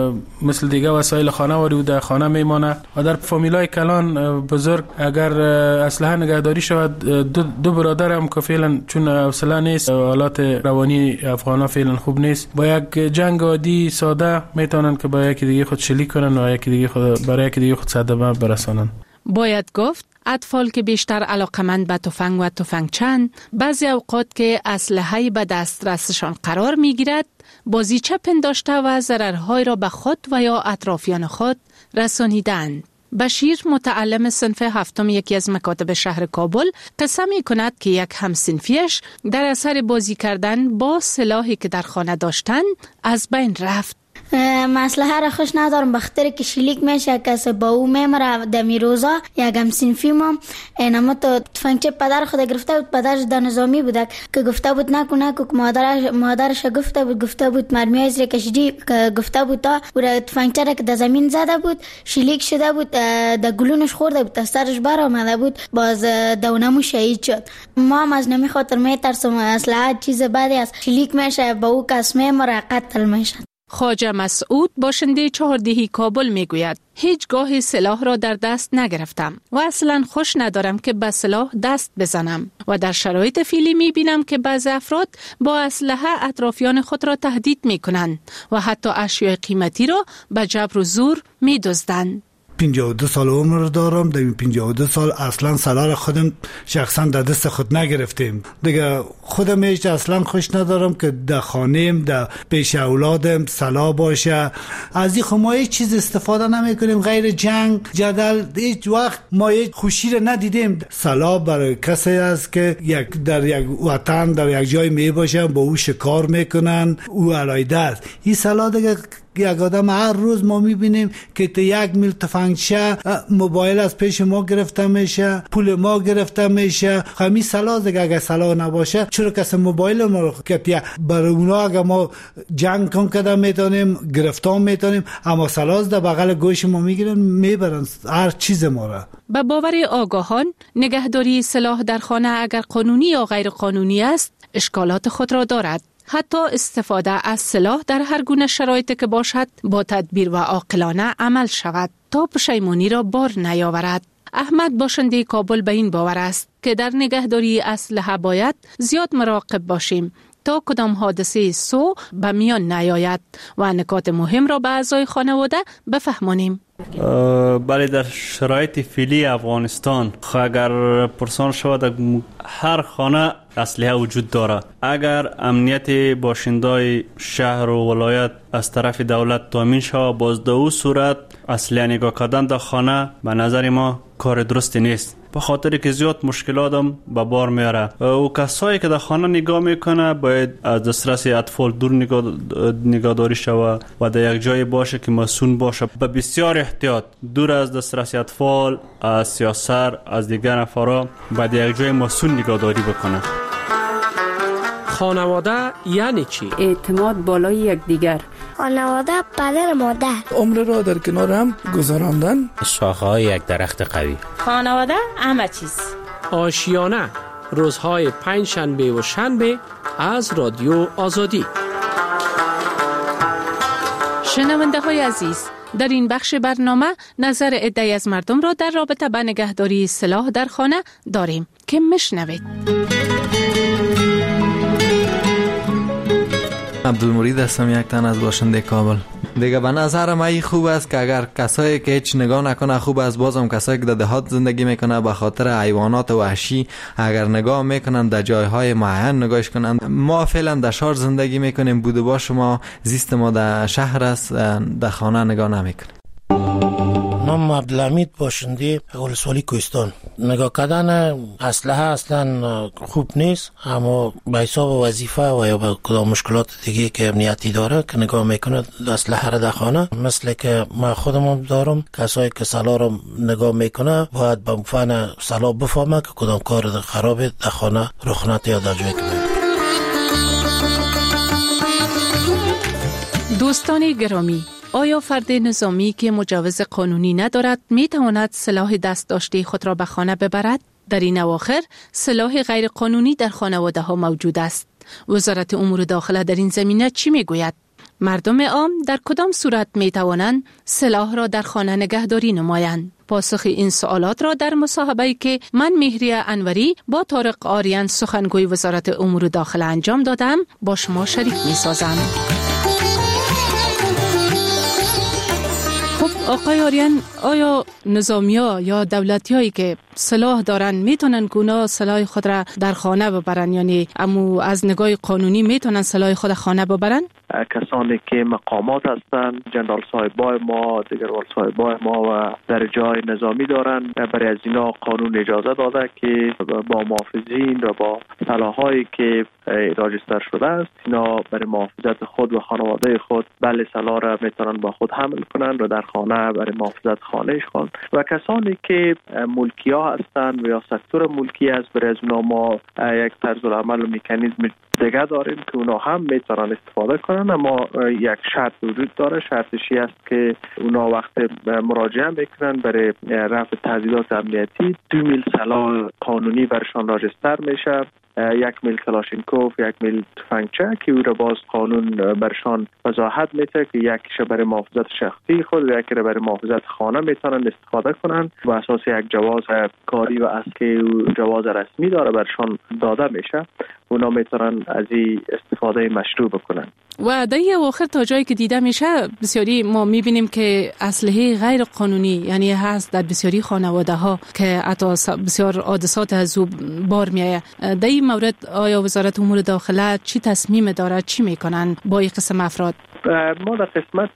مثل دیگه وسایل خانه و در خانه میمانه و در فامیلای کلان بزرگ اگر اسلحه نگهداری شود، دو برادر هم که فعلا چون حوصله نیست، حالات روانی افغانا فعلا خوب نیست، با یک جنگ عادی ساده میتونن که با یکی دیگه خود شلیک کنن و یکی دیگه خود برای یکی دیگه خود صدمه برسانن. باید گفت اطفال که بیشتر علاقمند به تفنگ و تفنگچند، بعضی اوقات که اسلحه‌ای به دسترسشان قرار میگیرد، بازیچه پنداشته و ضررهای را به خود و یا اطرافیان خود رسانیدند. بشیر، متعلم صنف هفتم یکی از مکاتب شهر کابل، قصه می کند که یک همصنفیش در اثر بازی کردن با سلاحی که در خانه داشتند از بین رفت. مسلحه را خوش ندارم، بخاطر که شلیک میشه کسی با او میمره. دمی روزا یکم صنفی ما اینما تو تفنگچه پدر خود گرفته بود، پدرش در نظامی بود که گفته بود نکو که مادرش گفته بود مرمی زیر کشیدی، گفته بود تا او تفنگچه را که در زمین زده بود شلیک شده بود، در گلونش خورده بود، از سرش بر آمده بود، باز دونمو شهید شد. ما هم از نمی خاطر میترسم اسلحه چیز بدی است، شلیک میشه با او کس میمره قتل میشه. خواجه مسعود باشنده چهاردهی کابل میگوید هیچگاه سلاح را در دست نگرفتم و اصلا خوش ندارم که به سلاح دست بزنم و در شرایط فعلی میبینم که بعضی افراد با اسلحه اطرافیان خود را تهدید میکنند و حتی اشیاء قیمتی را به جبر و زور میدزدند. 52 سال عمر دارم. در این 52 سال اصلا سلاح خودم شخصا در دست خود نگرفتیم. دیگه خودم هیچ اصلا خوش ندارم که در خانه‌ام در پیش اولادم سلاح باشه. از این ما هیچ چیز استفاده نمی کنیم غیر جنگ جدل. هیچ وقت ما هیچ خوشی را ندیدیم. سلاح برای کسی است که در یک وطن در یک جای می باشه، با او شکار میکنن، او علیده است. این سلاح دیگه یک آدم هر روز ما میبینیم که تا 1 میل تفنگچه، موبایل از پیش ما گرفته میشه، پول ما گرفته میشه. همین سلاح دیگه اگه سلاح نباشه چرا کسی موبایل ما رو کتیه؟ برای اونا اگه ما جنگ کن کده میتونیم، گرفتار میتونیم، اما سلاح در بغل گوش ما میگیرن میبرن هر چیز ما را. به باور آگاهان نگهداری سلاح در خانه اگر قانونی یا غیر قانونی است اشکالات خود را دارد. حتی استفاده از سلاح در هر گونه شرایطی که باشد با تدبیر و عاقلانه عمل شود تا پشیمانی را بار نیاورد. احمد باشنده کابل به این باور است که در نگهداری اسلحه باید زیاد مراقب باشیم تا کدام حادثه سو به میان نیاید و نکات مهم را به اعضای خانواده بفهمانیم. بله، در شرایط فعلی افغانستان اگر پرسان شود هر خانه اسلحه وجود داره. اگر امنیت باشندای شهر و ولایت از طرف دولت تامین شود، باز در او صورت اسلحه نگاه کردن در خانه به نظر ما کار درستی نیست، به خاطر که زیاد مشکلات هم به بار میاره. و کسایی که در خانه نگاه میکنه باید از دسترس اطفال دور نگهداری شود و در یک جای باشه که مسئول باشه. به بسیار احتیاط دور از دسترس اطفال، از سیاسر، از دیگر افراد باید یک جای مسئول نگهداری بکنه. خانواده یعنی چی؟ اعتماد بالای یکدیگر. خانواده پدر مادر. عمر را در کنار هم گذراندن. شاخه‌های یک درخت قوی. خانواده همه چیز. آشیانه روزهای 5 شنبه و شنبه از رادیو آزادی. شنونده های عزیز، در این بخش برنامه نظر عده‌ای از مردم را در رابطه با نگهداری سلاح در خانه داریم که میشنوید. عبدالمرید هستم، یک تن از باشنده کابل. دیگه به نظرم ای خوب است که اگر کسایی که هیچ نگاه نکنه خوب است، بازم کسایی که در دهات زندگی میکنه به خاطر حیوانات وحشی اگر نگاه میکنن در جایهای معین نگاهش کنن. ما فعلا در شهر زندگی میکنیم، بوده باش ما زیست ما در شهر است، در خانه نگاه نمیکنیم. نام عبدالحمید باشنده ولسوالی کوهستان. نگاه کردن اسلحه اصلا خوب نیست، اما به حساب وظیفه و یا به کدام مشکلات دیگه که امنیتی داره که نگاه میکنه اسلحه را در خانه، مثل که ما خودم دارم، کسایی که سلاح را نگاه میکنه باید به فن سلاح بفهمه که کدام کار خرابه در خانه رخ نده یا در جایی که دوستان گرامی، آیا فرد نظامی که مجوز قانونی ندارد می تواند سلاح دست داشته خود را به خانه ببرد؟ در این اواخر سلاح غیر قانونی در خانواده ها موجود است. وزارت امور داخله در این زمینه چی می گوید؟ مردم عام در کدام صورت می توانند سلاح را در خانه نگهداری نمایند؟ پاسخ این سوالات را در مصاحبه‌ای که من مهریه انوری با طارق آریان سخنگوی وزارت امور داخله انجام دادم با شما شریک می سازم. آقای آریان، آیا نظامی‌ها یا دولتی‌هایی که سلاح دارن میتونن گونا سلاح خود را در خانه ببرن، یعنی امو از نگاه قانونی میتونن سلاح خود خانه ببرن؟ کسانی که مقامات هستند، جنرال صاحبای ما، دیگروال صاحبای ما و درجه‌های نظامی دارن، برای از اینا قانون اجازه داده که با محافظین و با سلاحایی که راجستر شده است، اینا برای محافظت خود و خانواده خود بله سلاح را میتونن با خود حمل کنند و در خانه برای محافظت خانهش خواند. و کسانی که ملکی ها هستند و یا سکتور ملکی است، برای از اونا ما یک طرز العمل و مکانیزم دیگه داریم که اونا هم میتونن استفاده کنن، اما یک شرط وجود داره. شرطشی است که اونا وقت مراجعه میکنن برای رفع تهدیدات امنیتی 2 میل سلاح قانونی برشان راجستر میشه، 1 میل کلاشینکوف، 1 میل تفنگچه که او را باز قانون برشان وضاحت میده که یکیش برای محافظت شخصی خود و یکی را برای محافظت خانه میتونن استفاده کنن و اساس یک جواز کاری و اصلی و جواز رسمی داره برشان داده میشه. اونا میتونن از این استفاده مشروع بکنن. و در اواخر تا جایی که دیده میشه بسیاری ما میبینیم که اسلحه غیر قانونی یعنی هست در بسیاری خانواده ها که حتی بسیار حادثات از او بار میایه. در این مورد آیا وزارت امور داخله چی تصمیم داره، چی میکنن با این قسم افراد؟ ما در قسمت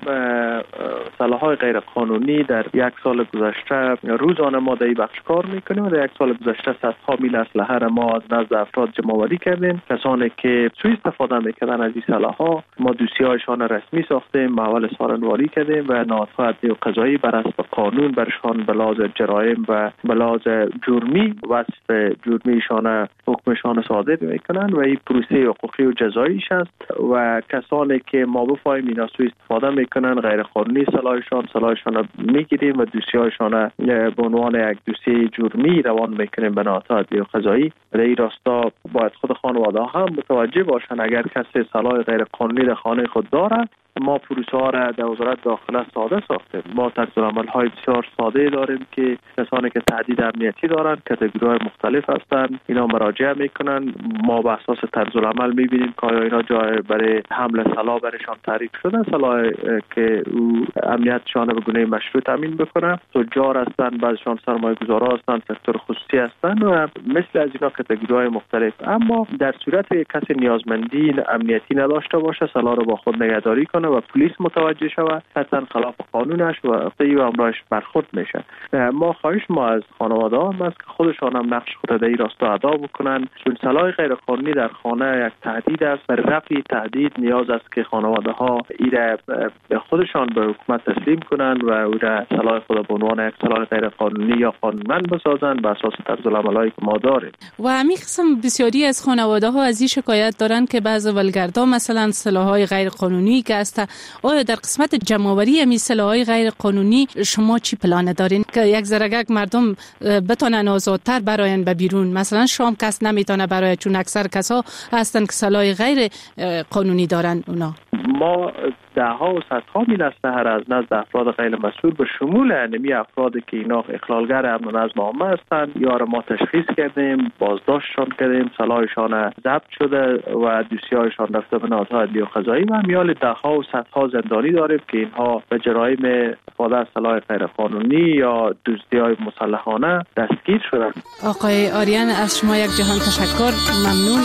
سلاح‌های غیر قانونی در 1 سال گذشته روزانه ما در این بخش کار میکنیم و در 1 سال گذشته صدها میل اسلحه را ما از نزد افراد جمع‌آوری کردیم. کسانی که سوء استفاده میکردن از این سلاح‌ها ما دوسیه‌هایشان رسمی ساختیم، محول سارنواری کردیم و نهادهای عدلی و قضایی بر اساس قانون برشان به لحاظ جرایم و به لحاظ جرمی وصف جرمیشان حکمشان صادر میکنن و این پروسه حقوقی و جزاییش است. و کسانی که ما بفهمیم اینا سوء استفاده میکنن غیر قانونی سلاحشان را میگیریم و دوسیه‌هایشان به عنوان یک دوسیه جرمی روان میکنیم به نهادهای عدلی و قضایی. در این راستا باید خود خانواده هم متوجه باشن اگر کسی سلاح غیر قانونی در خانه خود دارد. ما پروسه ها را در وزارت داخله ساده ساختیم. ما طرزالعمل های بسیار ساده داریم که کسانی که تهدید امنیتی دارند، کاتگوری های مختلف هستند، اینا مراجعه میکنن. ما به اساس طرزالعمل میبینیم که آیا اینا جای برای حمل سلاح برشان تعریف شده، سلاح که او امنیتشان به گونه مشروع تامین بکنه. تجار هستند، بعضیشان سرمایه‌گذارا هستند، سکتور خصوصی هستند و مثل از اینا کاتگوری های مختلف. اما در صورت کسی نیازمندی امنیتی نداشته باشه، سلاح رو با خود نگهداری کنه و پلیس متوجه شود، حتی خلاف قانونش و امرش برخورد میشه. ما خواهش ما از خانواده ها است که خودشان هم نقش خود در این راستا ادا بکنن، چون سلاح غیر قانونی در خانه یک تهدید است. برای رفع تهدید نیاز است که خانواده ها ایره خودشان به حکومت تسلیم کنند و او را سلاح خود به عنوان یک سلاح غیر قانونی یا قانونمند بسازند به اساس طرزالعمل‌هایی که ما داریم. و همین قسم بسیاری از خانواده ها از این شکایت دارند که بعضی ولگردها مثلا سلاح‌های غیر قانونی که است. آیا در قسمت جمع‌آوری همین سلاح‌های غیر قانونی شما چی پلان دارین که یک زرگک مردم بتونن آزادتر براین به بیرون؟ مثلا شام کس نمیتونه برای، چون اکثر کسا هستن که سلاح غیر قانونی دارن. اونا ما دهها و صدها میل اسلحه را از نزد افراد غیر مسئول به شمول انمی افرادی که اینا اخلالگر امن و نظم عامه هستند یا را ما تشخیص کردیم، بازداشتشان کردیم، سلاحشان ضبط شده و دوسیه‌هایشان رفته به نهادهای عدلی و قضایی و میال دهها و صدها زندانی داریم که اینها به جرایم استفاده از سلاح غیر قانونی یا دزدی‌های مسلحانه دستگیر شدند. آقای آریان از شما یک جهان تشکر، ممنون.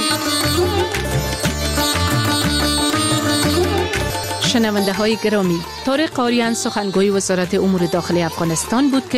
شنونده های گرامی، طارق آریان سخنگوی وزارت امور داخلی افغانستان بود که